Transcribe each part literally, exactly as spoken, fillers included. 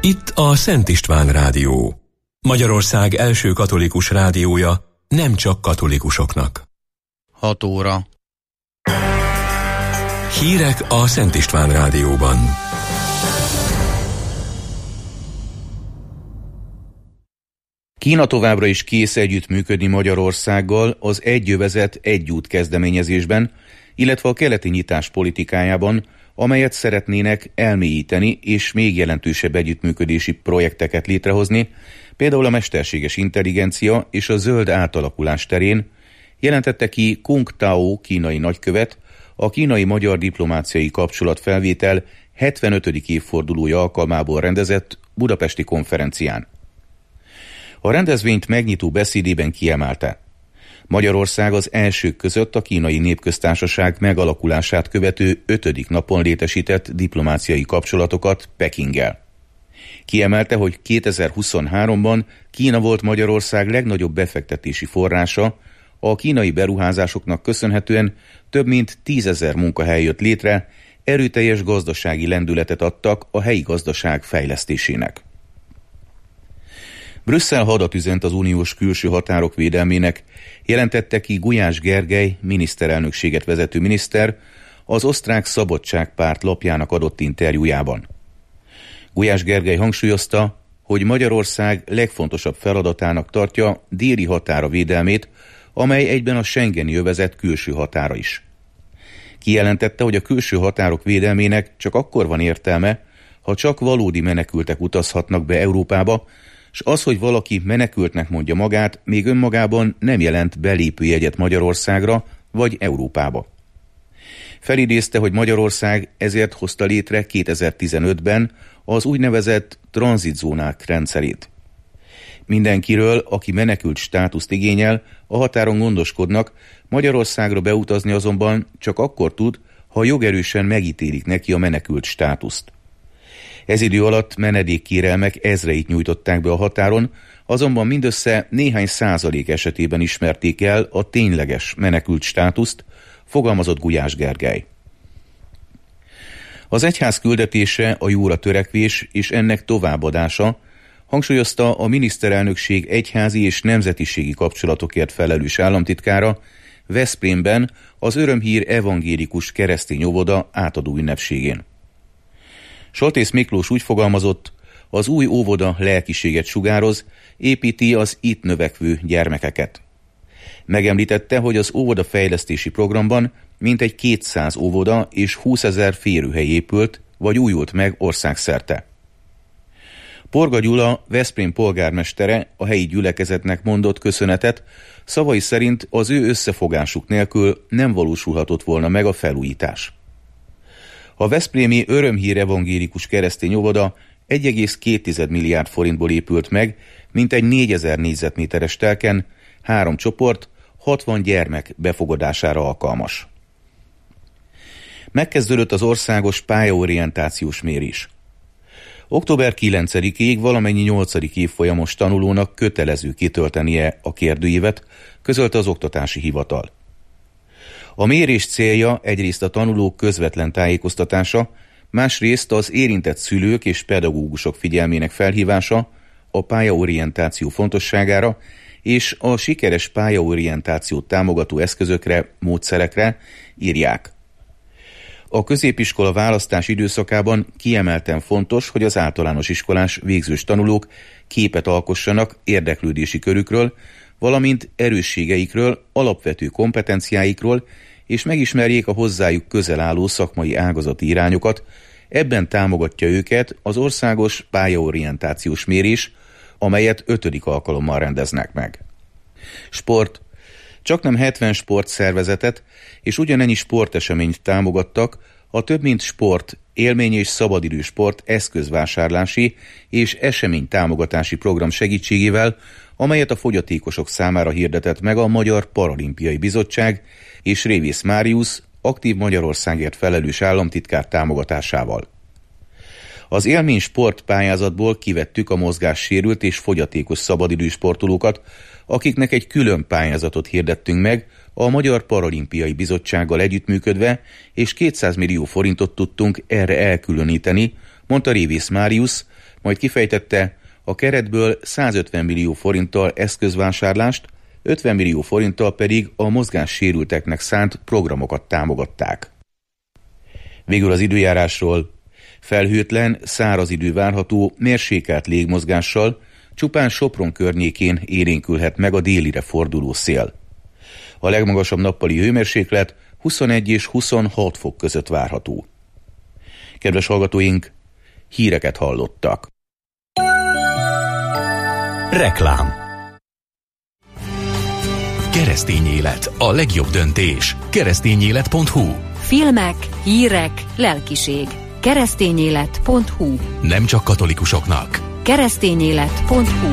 Itt a Szent István Rádió. Magyarország első katolikus rádiója, nem csak katolikusoknak. hat óra. Hírek a Szent István Rádióban. Kína továbbra is kész együttműködni Magyarországgal az Egy övezet, egy út kezdeményezésben, illetve a keleti nyitás politikájában, amelyet szeretnének elmélyíteni és még jelentősebb együttműködési projekteket létrehozni, például a mesterséges intelligencia és a zöld átalakulás terén, jelentette ki Kung Tao kínai nagykövet a kínai-magyar diplomáciai kapcsolatfelvétel hetvenötödik évfordulója alkalmából rendezett budapesti konferencián. A rendezvényt megnyitó beszédében kiemelte: Magyarország az elsők között a Kínai Népköztársaság megalakulását követő ötödik napon létesített diplomáciai kapcsolatokat Pekinggel. Kiemelte, hogy kétezer-huszonháromban Kína volt Magyarország legnagyobb befektetési forrása, a kínai beruházásoknak köszönhetően több mint tízezer munkahely jött létre, erőteljes gazdasági lendületet adtak a helyi gazdaság fejlesztésének. Brüsszel hadat üzent az uniós külső határok védelmének, jelentette ki Gulyás Gergely miniszterelnökséget vezető miniszter az osztrák Szabadságpárt lapjának adott interjújában. Gulyás Gergely hangsúlyozta, hogy Magyarország legfontosabb feladatának tartja déli határa védelmét, amely egyben a schengeni övezet külső határa is. Kijelentette, hogy a külső határok védelmének csak akkor van értelme, ha csak valódi menekültek utazhatnak be Európába, és az, hogy valaki menekültnek mondja magát, még önmagában nem jelent belépőjegyet Magyarországra vagy Európába. Felidézte, hogy Magyarország ezért hozta létre kétezer-tizenötben az úgynevezett tranzitzónák rendszerét. Mindenkiről, aki menekült státuszt igényel, a határon gondoskodnak, Magyarországra beutazni azonban csak akkor tud, ha jogerősen megítélik neki a menekült státuszt. Ez idő alatt menedékkérelmek ezreit nyújtották be a határon, azonban mindössze néhány százalék esetében ismerték el a tényleges menekült státuszt, fogalmazott Gulyás Gergely. Az egyház küldetése a jóra törekvés és ennek továbbadása, hangsúlyozta a miniszterelnökség egyházi és nemzetiségi kapcsolatokért felelős államtitkára Veszprémben az Örömhír evangélikus keresztény óvoda átadó ünnepségén. Soltész Miklós úgy fogalmazott: az új óvoda lelkiséget sugároz, építi az itt növekvő gyermekeket. Megemlítette, hogy az óvoda fejlesztési programban mintegy kétszáz óvoda és húszezer férőhely épült vagy újult meg országszerte. Porga Gyula, Veszprém polgármestere a helyi gyülekezetnek mondott köszönetet, szavai szerint az ő összefogásuk nélkül nem valósulhatott volna meg a felújítás. A veszprémi Örömhír evangélikus keresztény óvoda egy egész két milliárd forintból épült meg, mintegy négyezer négyzetméteres telken, három csoport, hatvan gyermek befogadására alkalmas. Megkezdődött az országos pályaorientációs mérés. október kilencedikéig valamennyi nyolcadik évfolyamos tanulónak kötelező kitöltenie a kérdőívet, közölte az Oktatási Hivatal. A mérés célja egyrészt a tanulók közvetlen tájékoztatása, másrészt az érintett szülők és pedagógusok figyelmének felhívása a pályaorientáció fontosságára és a sikeres pályaorientációt támogató eszközökre, módszerekre, írják. A középiskola választás időszakában kiemelten fontos, hogy az általános iskolás végzős tanulók képet alkossanak érdeklődési körükről, valamint erősségeikről, alapvető kompetenciáikról, és megismerjék a hozzájuk közel álló szakmai ágazati irányokat. Ebben támogatja őket az országos pályaorientációs mérés, amelyet ötödik alkalommal rendeznek meg. Sport. Csaknem hetven sportszervezetet és ugyanennyi sporteseményt támogattak a több mint sport, élmény és szabadidő sport eszközvásárlási és esemény támogatási program segítségével, amelyet a fogyatékosok számára hirdetett meg a Magyar Paralimpiai Bizottság és Révész Máriusz, aktív Magyarországért felelős államtitkár támogatásával. Az élmény sport pályázatból kivettük a mozgássérült és fogyatékos szabadidő sportolókat, akiknek egy külön pályázatot hirdettünk meg a Magyar Paralimpiai Bizottsággal együttműködve, és kétszáz millió forintot tudtunk erre elkülöníteni, mondta Révész Máriusz, Majd kifejtette, a keretből százötven millió forinttal eszközvásárlást, ötven millió forinttal pedig a mozgássérülteknek szánt programokat támogatták. Végül az időjárásról. Felhőtlen, száraz idő várható, mérsékelt légmozgással, csupán Sopron környékén élénkülhet meg a délire forduló szél. A legmagasabb nappali hőmérséklet huszonegy és huszonhat fok között várható. Kedves hallgatóink, híreket hallottak. Reklám. Keresztény élet, a legjobb döntés. keresztényélet pont hu. Filmek, hírek, lelkiség. keresztényélet pont hu. Nem csak katolikusoknak. keresztényélet pont hu.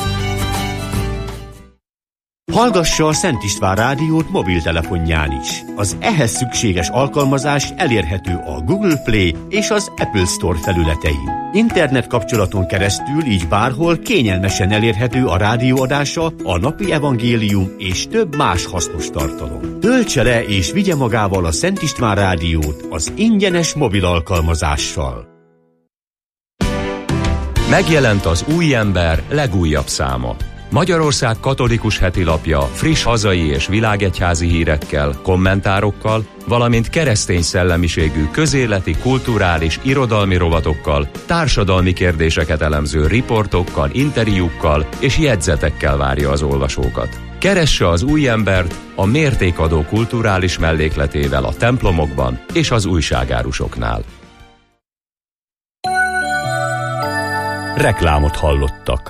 Hallgassa a Szent István rádiót mobiltelefonján is. Az ehhez szükséges alkalmazás elérhető a Google Play és az Apple Store felületein. Internet kapcsolaton keresztül így bárhol kényelmesen elérhető a rádióadása, a napi evangélium és több más hasznos tartalom. Töltse le és vigye magával a Szent István rádiót az ingyenes mobil alkalmazással. Megjelent az Új Ember legújabb száma. Magyarország katolikus hetilapja friss hazai és világegyházi hírekkel, kommentárokkal, valamint keresztény szellemiségű közéleti, kulturális, irodalmi rovatokkal, társadalmi kérdéseket elemző riportokkal, interjúkkal és jegyzetekkel várja az olvasókat. Keresse az Új Embert a mértékadó kulturális mellékletével a templomokban és az újságárusoknál. Reklámot hallottak.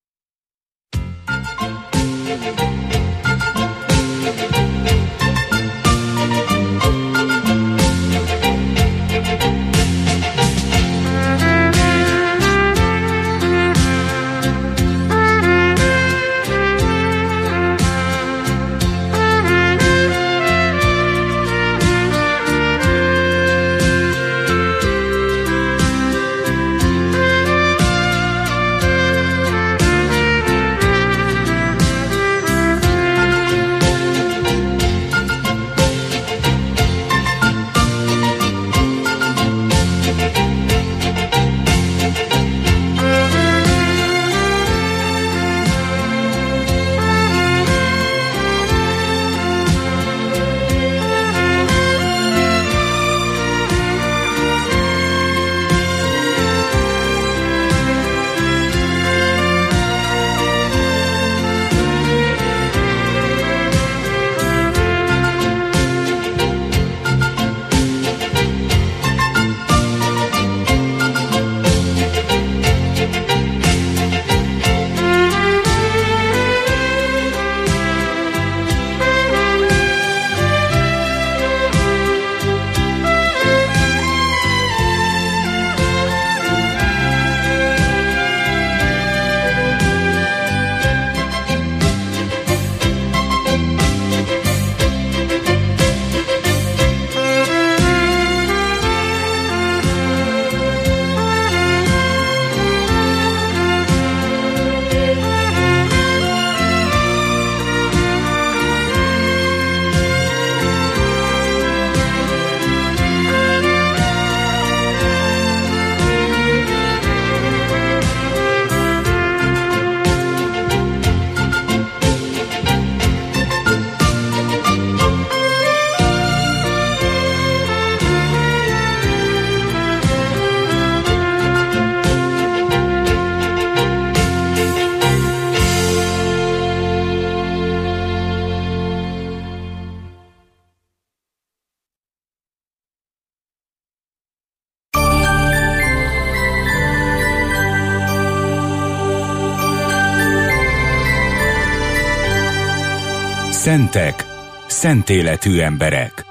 Szentek, szentéletű emberek.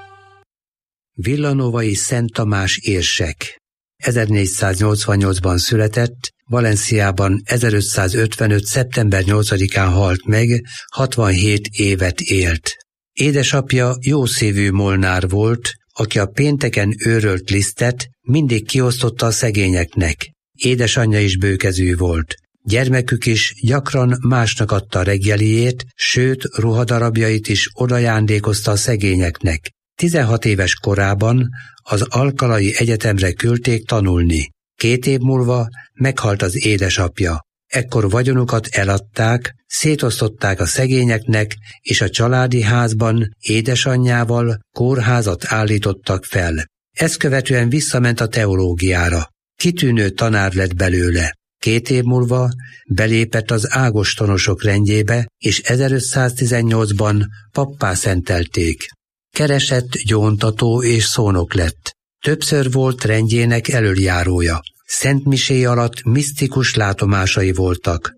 Villanovai Szent Tamás érsek. ezernégyszáznyolcvannyolcban született, Valenciában ezerötszázötvenöt. szeptember nyolcadikán halt meg, hatvanhét évet élt. Édesapja jószívű molnár volt, aki a pénteken őrölt lisztet mindig kiosztotta a szegényeknek. Édesanyja is bőkezű volt. Gyermekük is gyakran másnak adta a reggeliét, sőt ruhadarabjait is odajándékozta a szegényeknek. tizenhat éves korában az Alcalai Egyetemre küldték tanulni. Két év múlva meghalt az édesapja. Ekkor vagyonukat eladták, szétosztották a szegényeknek, és a családi házban édesanyjával kórházat állítottak fel. Ezt követően visszament a teológiára. Kitűnő tanár lett belőle. Két év múlva belépett az ágostonosok rendjébe, és ezerötszáztizennyolcban pappá szentelték. Keresett, gyóntató és szónok lett. Többször volt rendjének elöljárója. Szentmisé alatt misztikus látomásai voltak.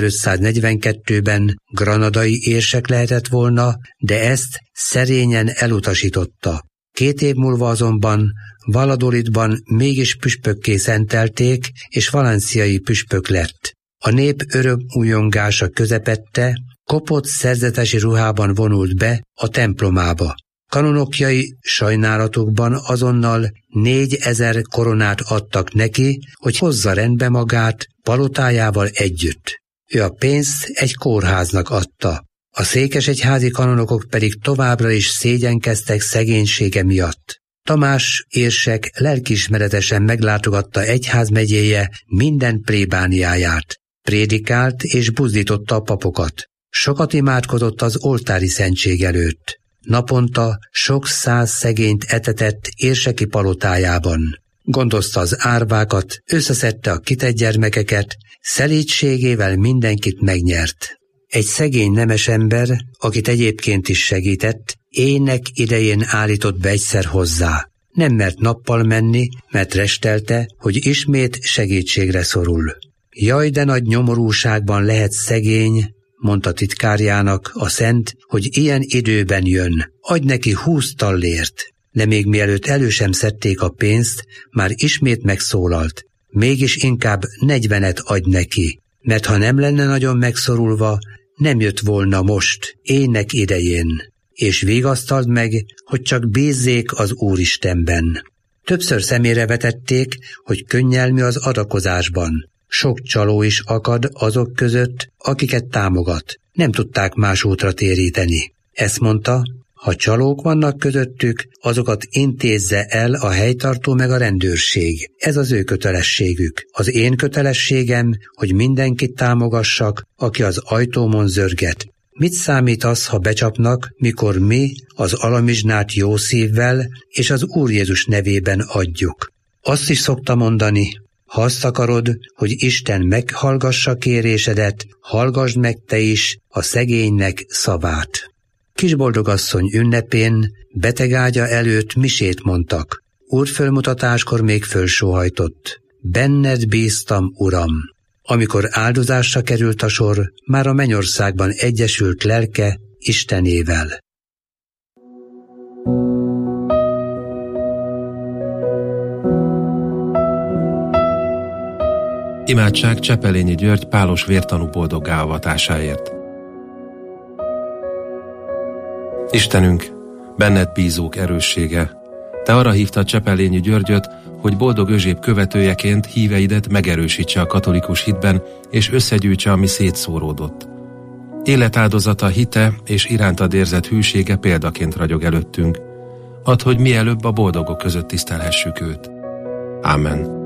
ezerötszáznegyvenkettőben granadai érsek lehetett volna, de ezt szerényen elutasította. Két év múlva azonban Valladolidban mégis püspökké szentelték, és valenciai püspök lett. A nép öröm újongása közepette, kopott szerzetesi ruhában vonult be a templomába. Kanonokjai sajnálatukban azonnal négyezer koronát adtak neki, hogy hozza rendbe magát palotájával együtt. Ő a pénzt egy kórháznak adta. A székesegyházi kanonokok pedig továbbra is szégyenkeztek szegénysége miatt. Tamás érsek lelkiismeretesen meglátogatta egyházmegyéje minden plébániáját. Prédikált és buzdította a papokat. Sokat imádkozott az oltári szentség előtt. Naponta sok száz szegényt etetett érseki palotájában. Gondozta az árvákat, összeszedte a kitett gyermekeket, szelídségével mindenkit megnyert. Egy szegény nemes ember, akit egyébként is segített, ének idején állított be egyszer hozzá. Nem mert nappal menni, mert restelte, hogy ismét segítségre szorul. Jaj, de nagy nyomorúságban lehet szegény, mondta titkárjának a szent, hogy ilyen időben jön. Adj neki húsz tallért. De még mielőtt elő sem szedték a pénzt, már ismét megszólalt. Mégis inkább negyvenet adj neki, mert ha nem lenne nagyon megszorulva, nem jött volna most, ének idején. És vigasztald meg, hogy csak bízzék az Úristenben. Többször szemére vetették, hogy könnyelmű az adakozásban. Sok csaló is akad azok között, akiket támogat. Nem tudták más útra téríteni. Ezt mondta, ha csalók vannak közöttük, azokat intézze el a helytartó meg a rendőrség. Ez az ő kötelességük. Az én kötelességem, hogy mindenkit támogassak, aki az ajtómon zörget. Mit számít az, ha becsapnak, mikor mi az alamizsnát jó szívvel és az Úr Jézus nevében adjuk? Azt is szokta mondani, ha azt akarod, hogy Isten meghallgassa kérésedet, hallgasd meg te is a szegénynek szavát. Kisboldogasszony ünnepén betegágya előtt misét mondtak. Úrfölmutatáskor még fölsóhajtott. Benned bíztam, Uram. Amikor áldozásra került a sor, már a mennyországban egyesült lelke Istenével. Imádság Csepelényi György pálos vértanú boldoggá avatásáért. Istenünk, benned bízók erőssége, te arra hívtad Csepelényi Györgyöt, hogy boldog özséb követőjeként híveidet megerősítse a katolikus hitben, és összegyűjtse, ami szétszóródott. Életáldozata, hite és irántad érzett hűsége példaként ragyog előttünk. Add, hogy mielőbb a boldogok között tisztelhessük őt. Ámen.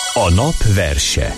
A nap verse.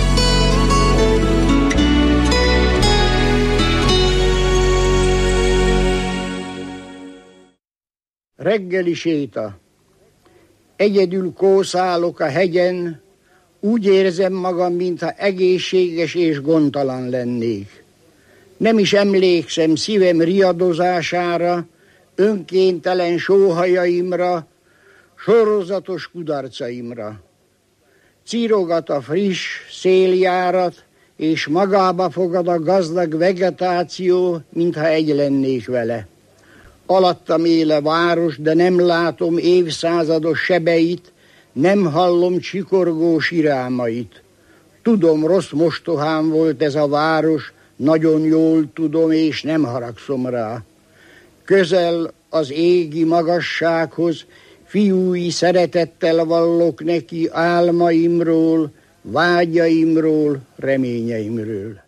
Reggeli séta. Egyedül kószálok a hegyen, úgy érzem magam, mintha egészséges és gondtalan lennék. Nem is emlékszem szívem riadozására, önkéntelen sóhajaimra, sorozatos kudarcaimra. Círogat a friss széljárat, és magába fogad a gazdag vegetáció, mintha egy lennék vele. Alattam él a város, de nem látom évszázados sebeit, nem hallom csikorgó sirámait. Tudom, rossz mostohám volt ez a város, nagyon jól tudom, és nem haragszom rá. Közel az égi magassághoz, fiúi szeretettel vallok neki álmaimról, vágyaimról, reményeimről.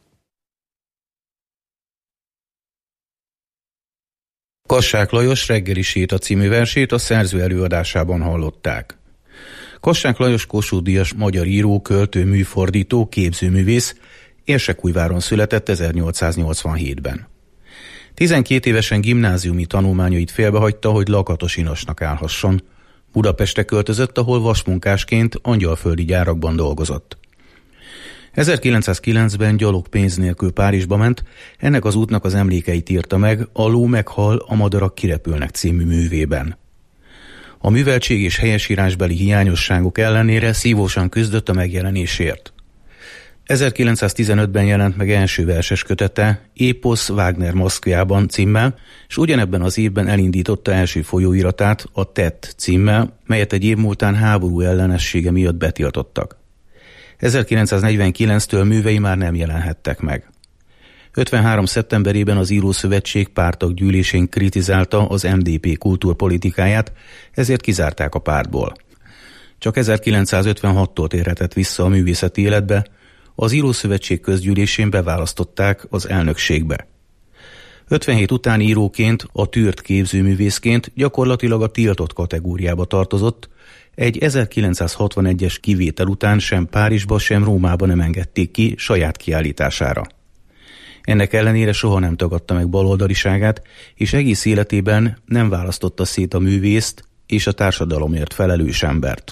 Kassák Lajos reggeli séta című versét a szerző előadásában hallották. Kassák Lajos Kossuth-díjas magyar író, költő, műfordító, képzőművész, Érsekújváron született ezernyolcszáznyolcvanhétben. tizenkét évesen gimnáziumi tanulmányait félbehagyta, hogy Lakatos Inasnak állhasson. Budapestre költözött, ahol vasmunkásként angyalföldi gyárakban dolgozott. ezerkilencszázkilencben gyalog pénz nélkül Párizsba ment, ennek az útnak az emlékeit írta meg a Ló meghal, a madarak kirepülnek című művében. A műveltség és helyesírásbeli hiányosságok ellenére szívósan küzdött a megjelenésért. ezerkilencszáztizenötben jelent meg első verses kötete, Éposz Wagner Moszkvában címmel, és ugyanebben az évben elindította első folyóiratát, a Tett címmel, melyet egy év múltán háború ellenessége miatt betiltottak. ezerkilencszáznegyvenkilenctől művei már nem jelenhettek meg. ötvenhárom szeptemberében az Írószövetség párttaggyűlésén kritizálta az em dé pé kultúrpolitikáját, ezért kizárták a pártból. Csak ezerkilencszázötvenhattól térhetett vissza a művészeti életbe, az Írószövetség közgyűlésén beválasztották az elnökségbe. ötvenhét után íróként, a tűrt képzőművészként gyakorlatilag a tiltott kategóriába tartozott, egy ezerkilencszázhatvanegyes kivétel után sem Párizsba, sem Rómába nem engedték ki saját kiállítására. Ennek ellenére soha nem tagadta meg baloldaliságát, és egész életében nem választotta szét a művészt és a társadalomért felelős embert.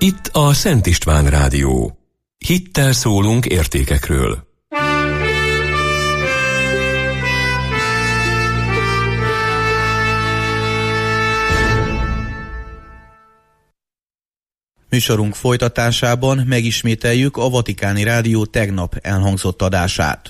Itt a Szent István Rádió. Hittel szólunk értékekről. Műsorunk folytatásában megismételjük a Vatikáni Rádió tegnap elhangzott adását.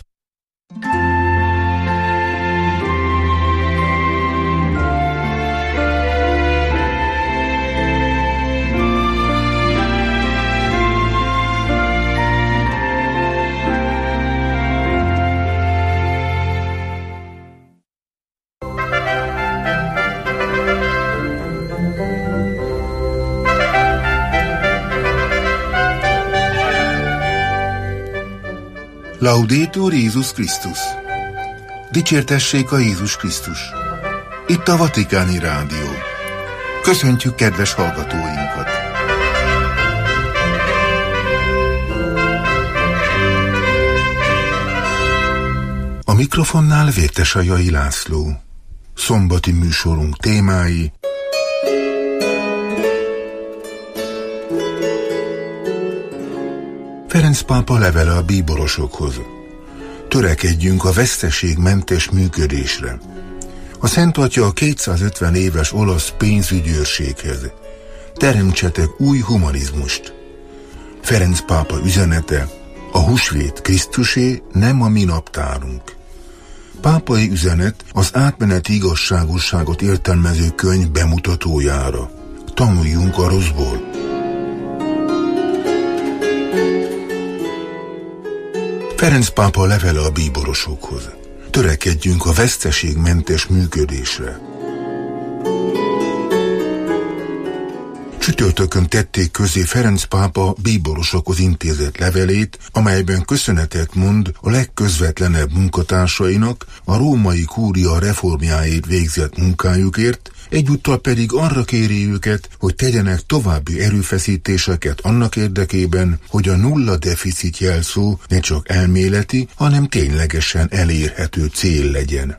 Laudetur Jézus Krisztus! Dicsértessék a Jézus Krisztus! Itt a Vatikáni Rádió. Köszöntjük kedves hallgatóinkat! A mikrofonnál Vértesajai László. Szombati műsorunk témái: Ferenc pápa levele a bíborosokhoz. Törekedjünk a veszteségmentes működésre. A Szent Atya a kétszázötven éves olasz pénzügyőrséghez. Teremtsetek új humanizmust. Ferenc pápa üzenete: a húsvét Krisztusé, nem a mi naptárunk. Pápai üzenet az átmeneti igazságosságot értelmező könyv bemutatójára. Tanuljunk a rosszból. Ferenc pápa levele a bíborosokhoz. Törekedjünk a veszteségmentes működésre. Csütörtökön tették közé Ferenc pápa bíborosokhoz intézett levelét, amelyben köszönetet mond a legközvetlenebb munkatársainak a római kúria reformjáért végzett munkájukért, egyúttal pedig arra kéri őket, hogy tegyenek további erőfeszítéseket annak érdekében, hogy a nulla deficit jelszó ne csak elméleti, hanem ténylegesen elérhető cél legyen.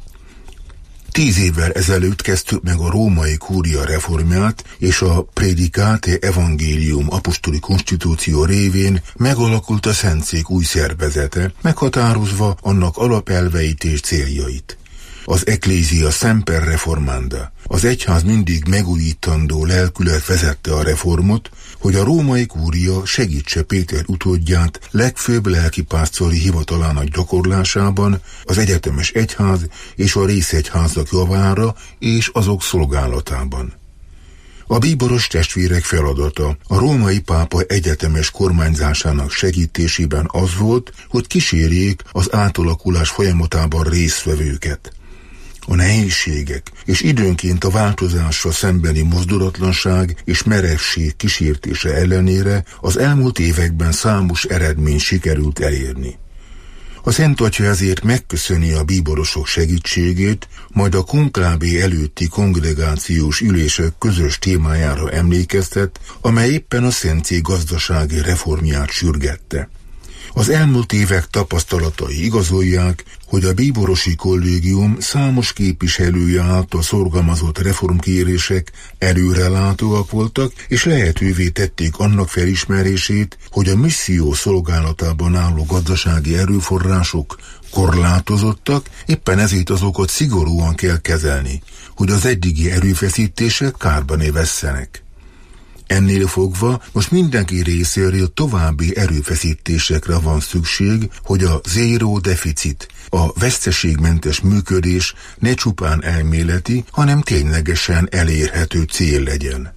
Tíz évvel ezelőtt kezdtük meg a római kúria reformját, és a Predicate Evangelium apostoli konstitúció révén megalakult a Szentszék új szervezete, meghatározva annak alapelveit és céljait. Az Ecclesia Semper Reformanda, az egyház mindig megújítandó lelkület vezette a reformot, hogy a római kúria segítse Péter utódját legfőbb lelkipásztori hivatalának gyakorlásában, az egyetemes egyház és a részegyházak javára és azok szolgálatában. A bíboros testvérek feladata a római pápa egyetemes kormányzásának segítésében az volt, hogy kísérjék az átalakulás folyamatában résztvevőket. A nehézségek és időnként a változásra szembeni mozdulatlanság és merevség kísértése ellenére az elmúlt években számos eredmény sikerült elérni. A Szent Atya ezért megköszöni a bíborosok segítségét, majd a konklávé előtti kongregációs ülések közös témájára emlékeztet, amely éppen a Szentszék gazdasági reformját sürgette. Az elmúlt évek tapasztalatai igazolják, hogy a bíborosi kollégium számos képviselője által szorgalmazott reformkérések előrelátóak voltak, és lehetővé tették annak felismerését, hogy a misszió szolgálatában álló gazdasági erőforrások korlátozottak, éppen ezért azokat szigorúan kell kezelni, hogy az eddigi erőfeszítések kárba ne vesszenek. Ennél fogva most mindenki részéről további erőfeszítésekre van szükség, hogy a zéró deficit, a veszteségmentes működés ne csupán elméleti, hanem ténylegesen elérhető cél legyen.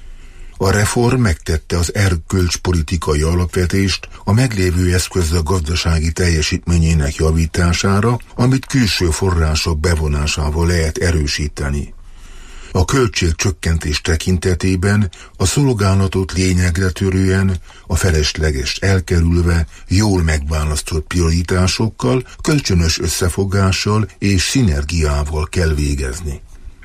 A reform megtette az erkölcspolitikai alapvetést a meglévő eszközök gazdasági teljesítményének javítására, amit külső források bevonásával lehet erősíteni. A költségcsökkentés tekintetében a szolgálatot lényegre törően, a feleslegest elkerülve, jól megválasztott prioritásokkal, kölcsönös összefogással és szinergiával kell végezni.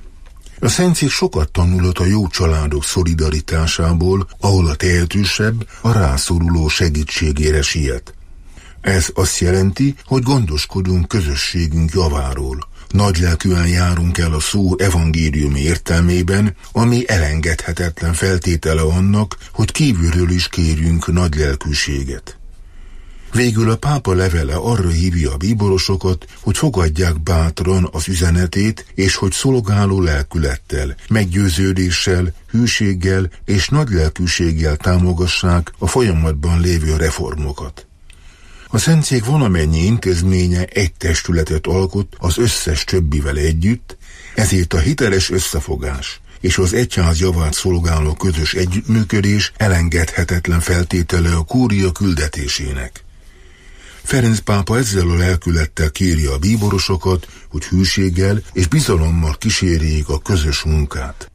A Szentszék sokat tanulott a jó családok szolidaritásából, ahol a tehetősebb a rászoruló segítségére siet. Ez azt jelenti, hogy gondoskodunk közösségünk javáról, Nagylelkűen járunk el a szó evangéliumi értelmében, ami elengedhetetlen feltétele annak, hogy kívülről is kérjünk nagylelkűséget. Végül a pápa levele arra hívja a bíborosokat, hogy fogadják bátran az üzenetét, és hogy szolgáló lelkülettel, meggyőződéssel, hűséggel és nagylelkűséggel támogassák a folyamatban lévő reformokat. A Szentszék valamennyi intézménye egy testületet alkot az összes többivel együtt, ezért a hiteles összefogás és az egyház javát szolgáló közös együttműködés elengedhetetlen feltétele a kúria küldetésének. Ferenc pápa ezzel a lelkülettel kéri a bíborosokat, hogy hűséggel és bizalommal kísérjék a közös munkát.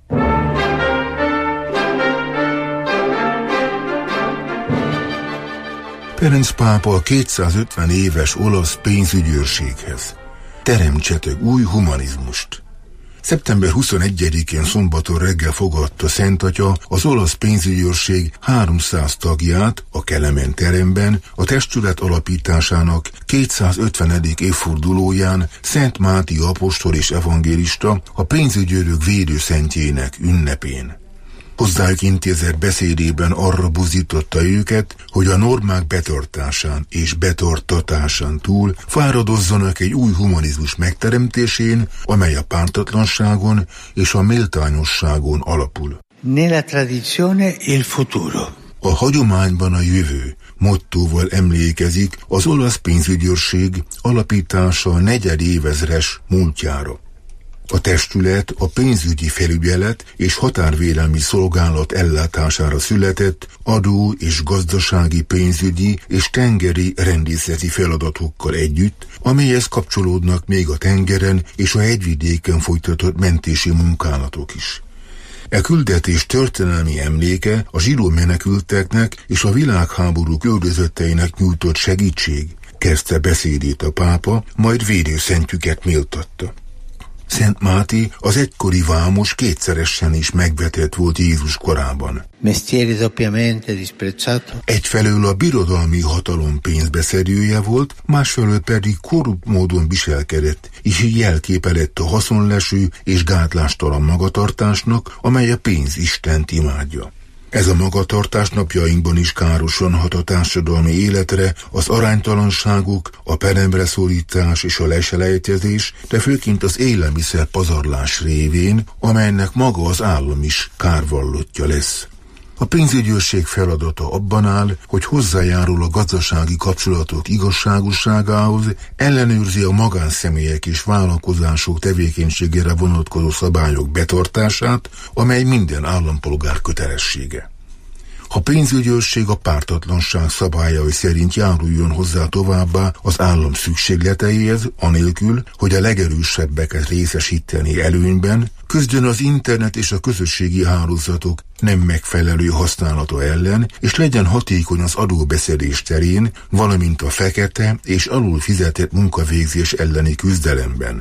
Ferenc pápa a kétszázötven éves olasz pénzügyőrséghez: teremtsetek új humanizmust. szeptember huszonegyedikén szombaton reggel fogadta Szent Atya az olasz pénzügyőrség háromszáz tagját a Kelemen teremben a testület alapításának kétszázötvenedik évfordulóján Szent Máté apostol és evangélista, a pénzügyőrök védőszentjének ünnepén. Hozzájuk intézett beszédében arra buzdította őket, hogy a normák betartásán és betartatásán túl fáradozzanak egy új humanizmus megteremtésén, amely a pártatlanságon és a méltányosságon alapul. Nella tradizione il futuro. A hagyományban a jövő mottóval emlékezik az olasz pénzügyőrség alapítása negyedévezres múltjára. A testület a pénzügyi felügyelet és határvédelmi szolgálat ellátására született, adó és gazdasági, pénzügyi és tengeri rendészeti feladatokkal együtt, amelyhez kapcsolódnak még a tengeren és a hegyvidéken folytatott mentési munkálatok is. E küldetés történelmi emléke a zsidó menekülteknek és a világháború küldözötteinek nyújtott segítség, kezdte beszédét a pápa, majd védőszentjüket méltatta. Szent Máté az egykori vámos kétszeresen is megvetett volt Jézus korában. Egyfelől a birodalmi hatalom pénzbeszedője volt, másfelől pedig korrupt módon viselkedett, és így jelképe lett a haszonleső és gátlástalan magatartásnak, amely a pénz Istent imádja. Ez a magatartás napjainkban is károsan hat a társadalmi életre, az aránytalanságok, a peremre szorítás és a leselejtezés, de főként az élelmiszer pazarlás révén, amelynek maga az állam is kárvallottja lesz. A pénzügyőrség feladata abban áll, hogy hozzájárul a gazdasági kapcsolatok igazságosságához, ellenőrzi a magánszemélyek és vállalkozások tevékenységére vonatkozó szabályok betartását, amely minden állampolgár kötelessége. A pénzügyőrség a pártatlanság szabályai szerint járuljon hozzá továbbá az állam szükségleteihez, anélkül, hogy a legerősebbeket részesíteni előnyben, küzdjön az internet és a közösségi hálózatok nem megfelelő használata ellen, és legyen hatékony az adóbeszedés terén, valamint a fekete és alul fizetett munkavégzés elleni küzdelemben.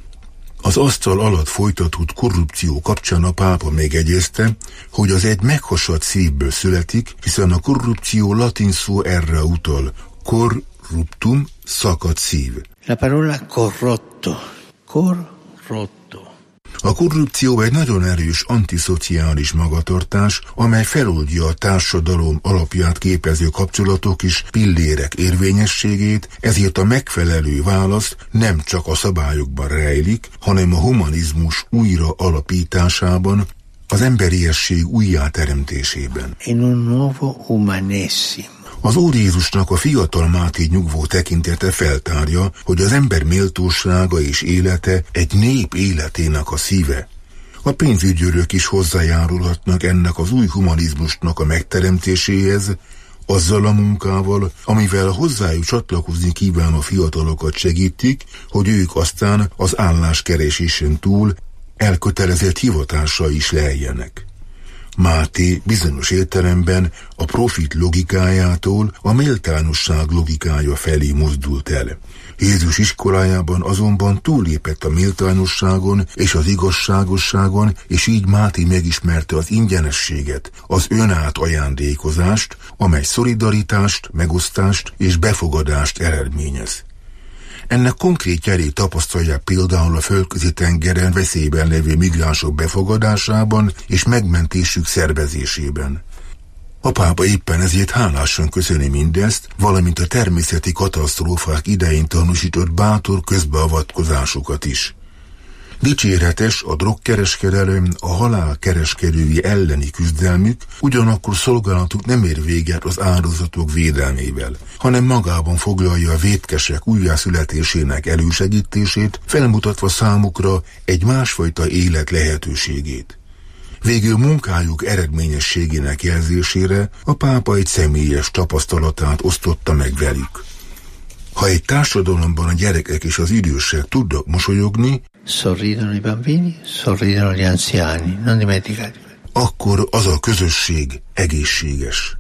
Az asztal alatt folytatott korrupció kapcsán a pápa megjegyezte, hogy az egy meghasadt szívből születik, hiszen a korrupció latin szó erre utal, corruptum, szakadt szív. La parola corrotto, corrotto. A korrupció egy nagyon erős antiszociális magatartás, amely feloldja a társadalom alapját képező kapcsolatok és pillérek érvényességét, ezért a megfelelő válasz nem csak a szabályokban rejlik, hanem a humanizmus újra alapításában, az emberiesség újjáteremtésében. In un nuovo umanesimo. Az Úr Jézusnak a fiatal Máté nyugvó tekintete feltárja, hogy az ember méltósága és élete egy nép életének a szíve. A pénzügyőrök is hozzájárulhatnak ennek az új humanizmusnak a megteremtéséhez, azzal a munkával, amivel hozzájuk csatlakozni kívánó fiatalokat segítik, hogy ők aztán az álláskeresésen túl elkötelezett hivatásra is leljenek. Máté bizonyos értelemben a profit logikájától a méltányosság logikája felé mozdult el. Jézus iskolájában azonban túllépett a méltányosságon és az igazságosságon, és így Máté megismerte az ingyenességet, az önát ajándékozást, amely szolidaritást, megosztást és befogadást eredményez. Ennek konkrét jelét tapasztalják például a földközi tengeren veszélyben lévő migránsok befogadásában és megmentésük szervezésében. A pápa éppen ezért hálásan köszöni mindezt, valamint a természeti katasztrófák idején tanúsított bátor közbeavatkozásokat is. Dicséretes a drogkereskedelem, a halál kereskedői elleni küzdelmük, ugyanakkor szolgálatuk nem ér véget az áldozatok védelmével, hanem magában foglalja a vétkesek újjászületésének elősegítését, felmutatva számukra egy másfajta élet lehetőségét. Végül munkájuk eredményességének jelzésére a pápa egy személyes tapasztalatát osztotta meg velük. Ha egy társadalomban a gyerekek és az idősek tudnak mosolyogni, sorridono i bambini, sorridono gli anziani, non dimenticate. Akkor az a közösség egészséges.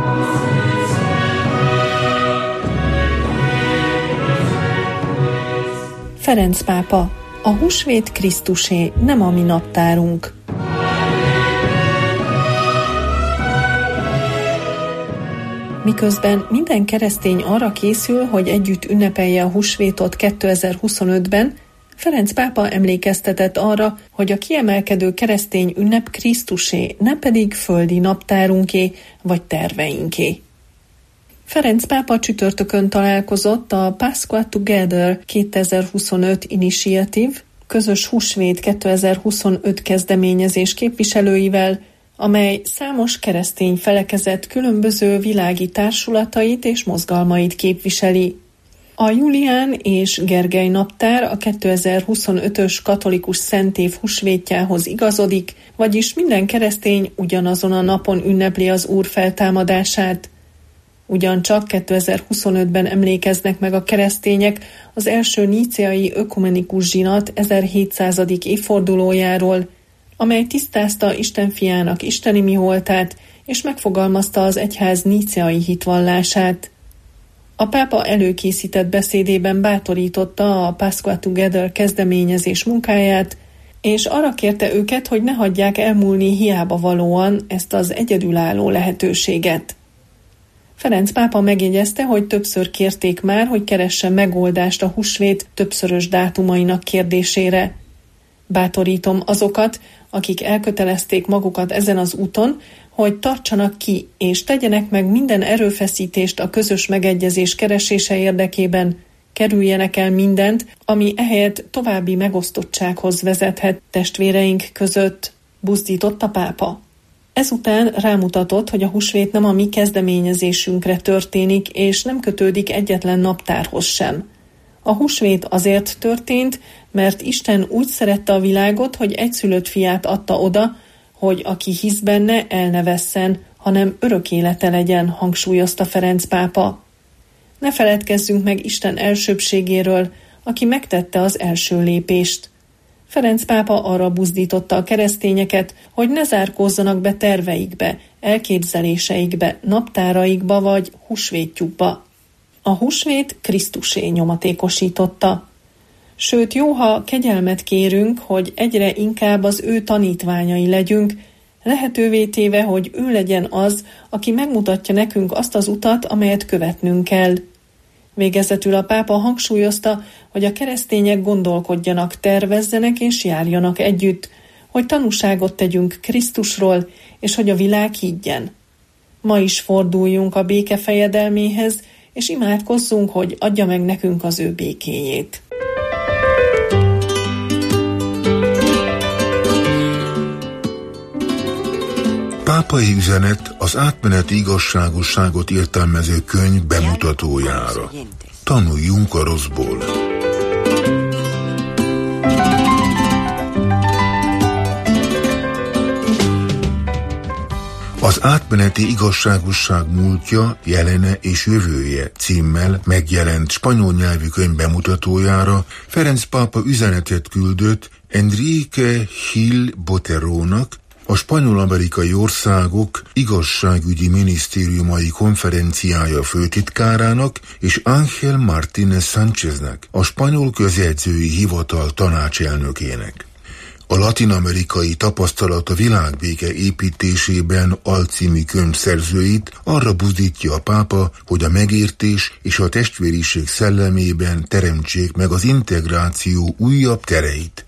Ferenc pápa, a húsvét Krisztusé, nem a mi naptárunk. Miközben minden keresztény arra készül, hogy együtt ünnepelje a húsvétot kétezer-huszonötben, Ferenc pápa emlékeztetett arra, hogy a kiemelkedő keresztény ünnep Krisztusé, ne pedig földi naptárunké vagy terveinké. Ferenc pápa csütörtökön találkozott a Pasqua Together kétezer-huszonöt Initiative, közös húsvét kétezer-huszonöt kezdeményezés képviselőivel, amely számos keresztény felekezet különböző világi társulatait és mozgalmait képviseli. A Julián és Gergely naptár a kétezer-huszonötös katolikus szentév húsvétjához igazodik, vagyis minden keresztény ugyanazon a napon ünnepli az Úr feltámadását. Ugyancsak kétezer-huszonötben emlékeznek meg a keresztények az első níceai ökumenikus zsinat ezerhétszázadik évfordulójáról, amely tisztázta Isten fiának isteni miholtát, és megfogalmazta az egyház níceai hitvallását. A pápa előkészített beszédében bátorította a Pasqua Together kezdeményezés munkáját, és arra kérte őket, hogy ne hagyják elmúlni hiába valóan ezt az egyedülálló lehetőséget. Ferenc pápa megjegyezte, hogy többször kérték már, hogy keressen megoldást a húsvét többszörös dátumainak kérdésére. Bátorítom azokat, akik elkötelezték magukat ezen az úton, hogy tartsanak ki és tegyenek meg minden erőfeszítést a közös megegyezés keresése érdekében, kerüljenek el mindent, ami ehelyett további megosztottsághoz vezethet testvéreink között, buzdított a pápa. Ezután rámutatott, hogy a húsvét nem a mi kezdeményezésünkre történik, és nem kötődik egyetlen naptárhoz sem. A húsvét azért történt, mert Isten úgy szerette a világot, hogy egyszülött fiát adta oda, hogy aki hisz benne, el ne vesszen, hanem örök élete legyen, hangsúlyozta Ferenc pápa. Ne feledkezzünk meg Isten elsőbbségéről, aki megtette az első lépést. Ferenc pápa arra buzdította a keresztényeket, hogy ne zárkózzanak be terveikbe, elképzeléseikbe, naptáraikba vagy húsvétjukba. A húsvét Krisztusé nyomatékosította. Sőt, jó, ha kegyelmet kérünk, hogy egyre inkább az ő tanítványai legyünk, lehetővé téve, hogy ő legyen az, aki megmutatja nekünk azt az utat, amelyet követnünk kell. Végezetül a pápa hangsúlyozta, hogy a keresztények gondolkodjanak, tervezzenek és járjanak együtt, hogy tanúságot tegyünk Krisztusról, és hogy a világ higgyen. Ma is forduljunk a béke fejedelméhez, és imádkozzunk, hogy adja meg nekünk az ő békéjét. Pápai üzenet az átmeneti igazságosságot értelmező könyv bemutatójára. Tanuljunk a rosszból. Az átmeneti igazságosság múltja, jelene és jövője címmel megjelent spanyol nyelvű könyv bemutatójára Ferenc pápa üzenetet küldött Enrique Gil Boterónak, a spanyol-amerikai országok igazságügyi minisztériumai konferenciája főtitkárának és Ángel Martínez Sáncheznek, a spanyol közjegyzői hivatal tanácselnökének. A latin-amerikai tapasztalat a világbéke építésében alcímű könyv szerzőit arra buzdítja a pápa, hogy a megértés és a testvériség szellemében teremtsék meg az integráció újabb tereit.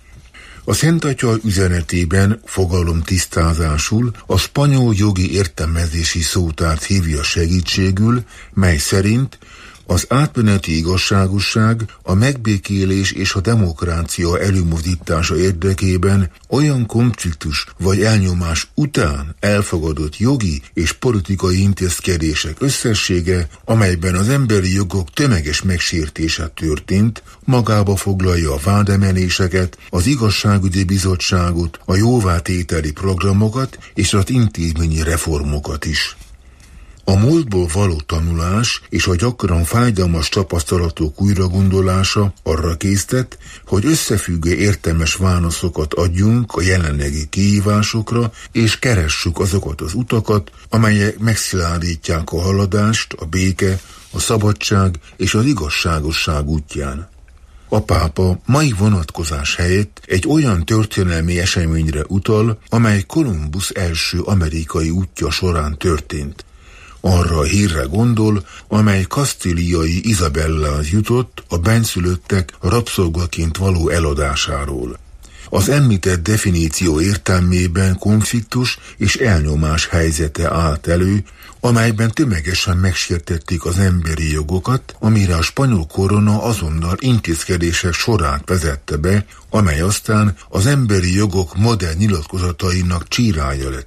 A Szent Atya üzenetében fogalomtisztázásul a spanyol jogi értelmezési szótárt hívja segítségül, mely szerint az átmeneti igazságosság, a megbékélés és a demokrácia előmozdítása érdekében olyan konfliktus vagy elnyomás után elfogadott jogi és politikai intézkedések összessége, amelyben az emberi jogok tömeges megsértése történt, magába foglalja a vádemeléseket, az igazságügyi bizottságot, a jóvátételi programokat és az intézményi reformokat is. A múltból való tanulás és a gyakran fájdalmas tapasztalatok újragondolása arra késztet, hogy összefüggő értelmes válaszokat adjunk a jelenlegi kihívásokra, és keressük azokat az utakat, amelyek megszilárdítják a haladást, a béke, a szabadság és az igazságosság útján. A pápa mai vonatkozás helyett egy olyan történelmi eseményre utal, amely Kolumbusz első amerikai útja során történt. Arra a hírre gondol, amely kasztíliai Izabellához jutott a benszülöttek rabszolgaként való eladásáról. Az említett definíció értelmében konfliktus és elnyomás helyzete állt elő, amelyben tömegesen megsértették az emberi jogokat, amire a spanyol korona azonnal intézkedések sorát vezette be, amely aztán az emberi jogok modern nyilatkozatainak csírája lett.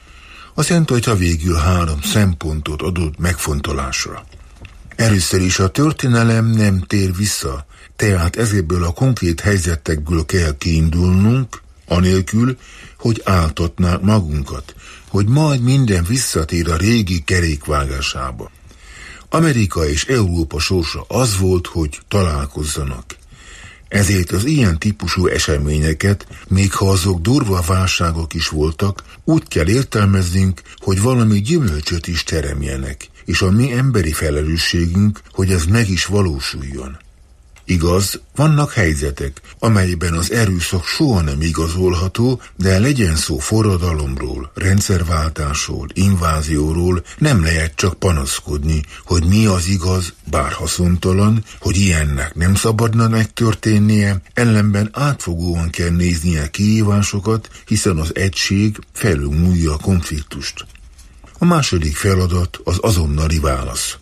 A Szent Atya végül három szempontot adott megfontolásra. Először is a történelem nem tér vissza, tehát ezekből a konkrét helyzetekből kell kiindulnunk, anélkül, hogy áltatnánk magunkat, hogy majd minden visszatér a régi kerékvágásába. Amerika és Európa sorsa az volt, hogy találkozzanak. Ezért az ilyen típusú eseményeket, még ha azok durva válságok is voltak, úgy kell értelmeznünk, hogy valami gyümölcsöt is teremjenek, és a mi emberi felelősségünk, hogy ez meg is valósuljon. Igaz, vannak helyzetek, amelyben az erőszak soha nem igazolható, de legyen szó forradalomról, rendszerváltásról, invázióról, nem lehet csak panaszkodni, hogy mi az igaz, bár haszontalan, hogy ilyennek nem szabadna megtörténnie, ellenben átfogóan kell néznie kihívásokat, hiszen az egység felülmúlja a konfliktust. A második feladat az azonnali válasz.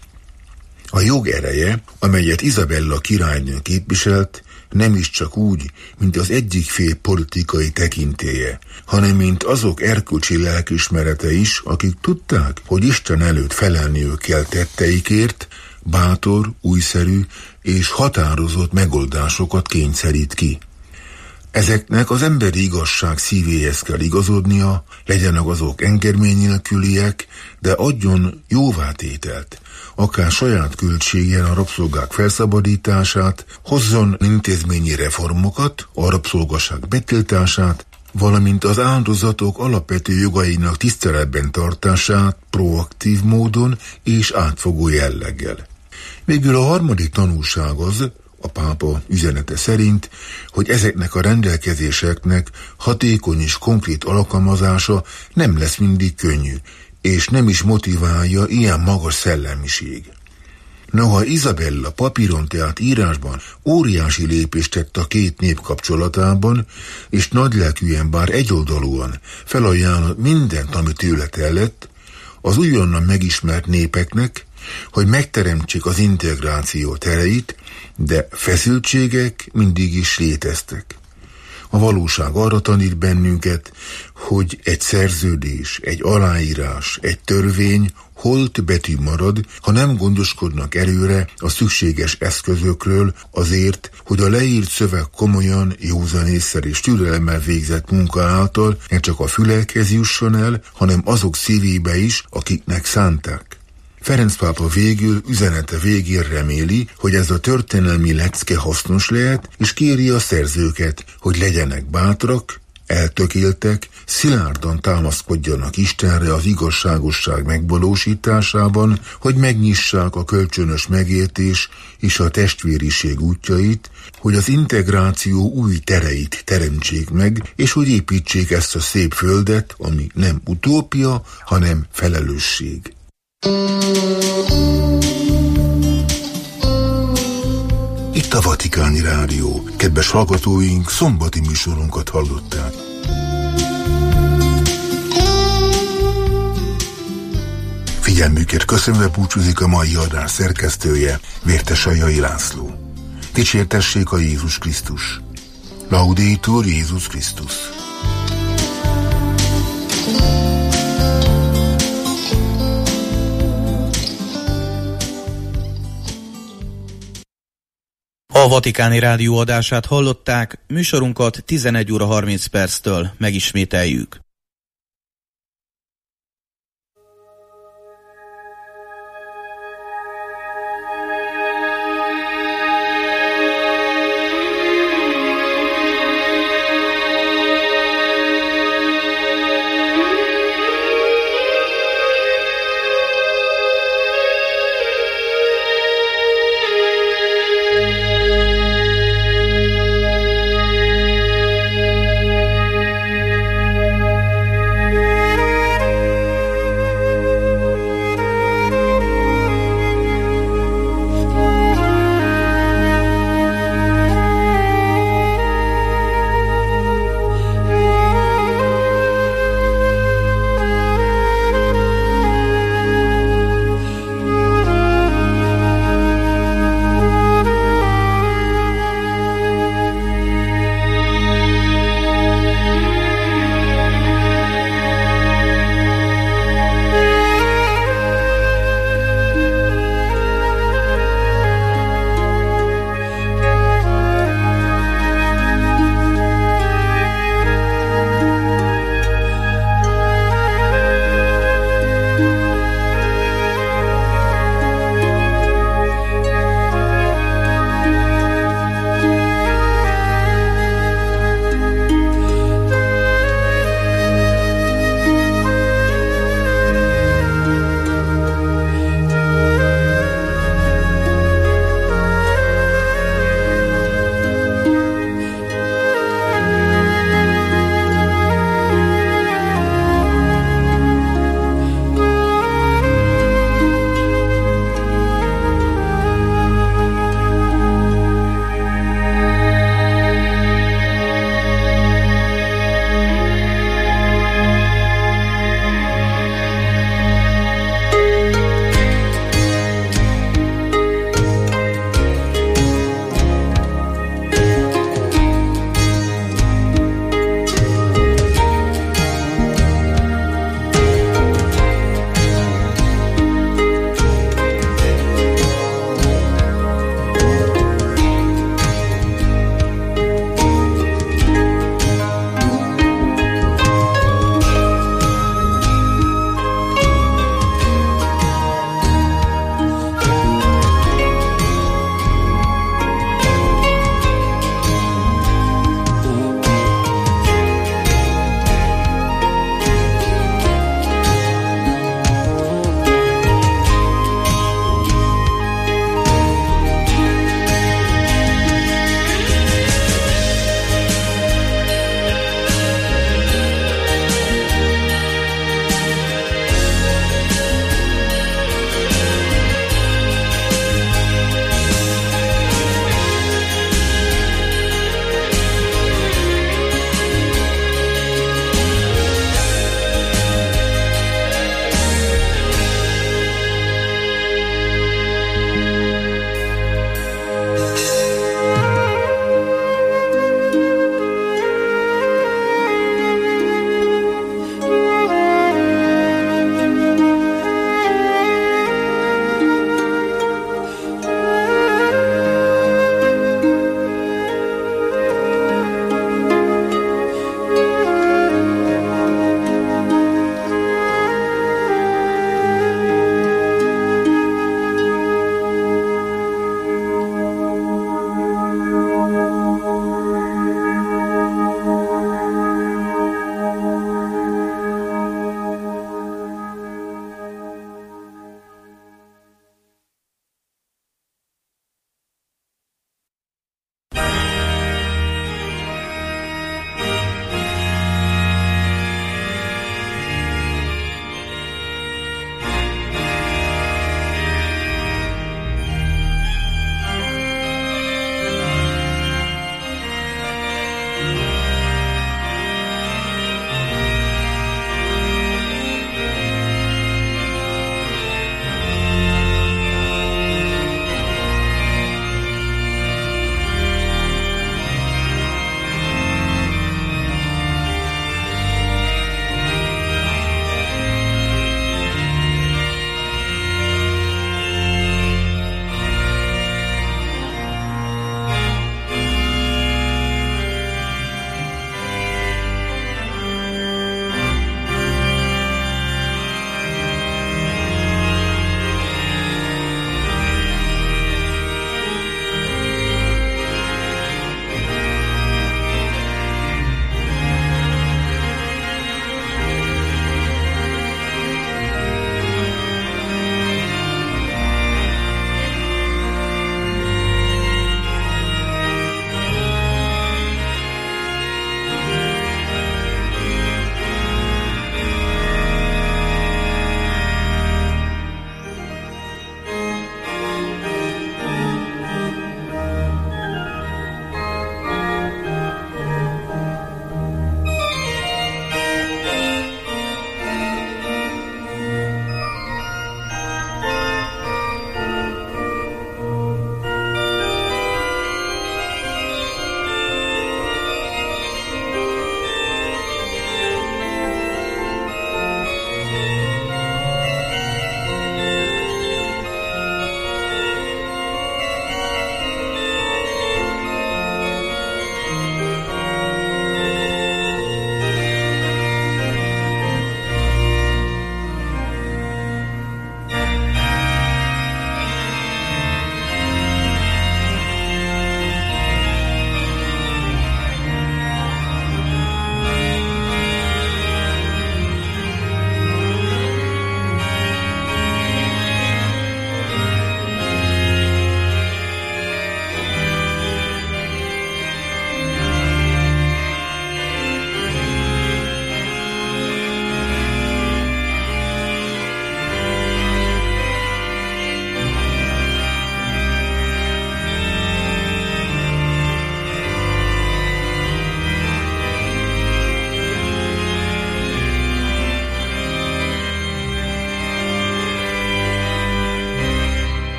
A jog ereje, amelyet Izabella királynő képviselt, nem is csak úgy, mint az egyik fél politikai tekintélye, hanem mint azok erkölcsi lelkiismerete is, akik tudták, hogy Isten előtt felelniük kell tetteikért, bátor, újszerű és határozott megoldásokat kényszerít ki. Ezeknek az emberi igazság szívéhez kell igazodnia, legyenek azok engedmény nélküliek, de adjon jóvátételt, akár saját költségen a rabszolgák felszabadítását, hozzon intézményi reformokat, a rabszolgaság betiltását, valamint az áldozatok alapvető jogainak tiszteletben tartását proaktív módon és átfogó jelleggel. Végül a harmadik tanulság az, a pápa üzenete szerint, hogy ezeknek a rendelkezéseknek hatékony és konkrét alkalmazása nem lesz mindig könnyű, és nem is motiválja ilyen magas szellemiség. Noha Izabella papíron, tehát írásban óriási lépést tett a két nép kapcsolatában, és nagylelkűen, bár egyoldalúan felajánlott mindent, ami tőle tellett, az újonnan megismert népeknek, hogy megteremtsék az integráció tereit, de feszültségek mindig is léteztek. A valóság arra tanít bennünket, hogy egy szerződés, egy aláírás, egy törvény holt betű marad, ha nem gondoskodnak előre a szükséges eszközökről azért, hogy a leírt szöveg komolyan, józanésszel és türelemmel végzett munka által ne csak a fülekhez jusson el, hanem azok szívébe is, akiknek szánták. Ferenc pápa végül üzenete végén reméli, hogy ez a történelmi lecke hasznos lehet, és kéri a szerzőket, hogy legyenek bátrak, eltökéltek, szilárdan támaszkodjanak Istenre az igazságosság megvalósításában, hogy megnyissák a kölcsönös megértés és a testvériség útjait, hogy az integráció új tereit teremtsék meg, és hogy építsék ezt a szép földet, ami nem utópia, hanem felelősség. Itt a Vatikáni Rádió. Kedves hallgatóink, szombati műsorunkat hallották. Figyelmüket köszönve búcsúzik a mai adás szerkesztője, Vértes Ajai László. Dicsértessék a Jézus Krisztus. Laudetur Jézus Krisztus. A Vatikáni Rádió adását hallották, műsorunkat tizenegy óra harminc perctől megismételjük.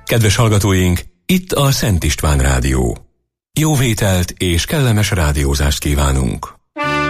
Kedves hallgatóink, itt a Szent István Rádió. Jó vételt és kellemes rádiózást kívánunk!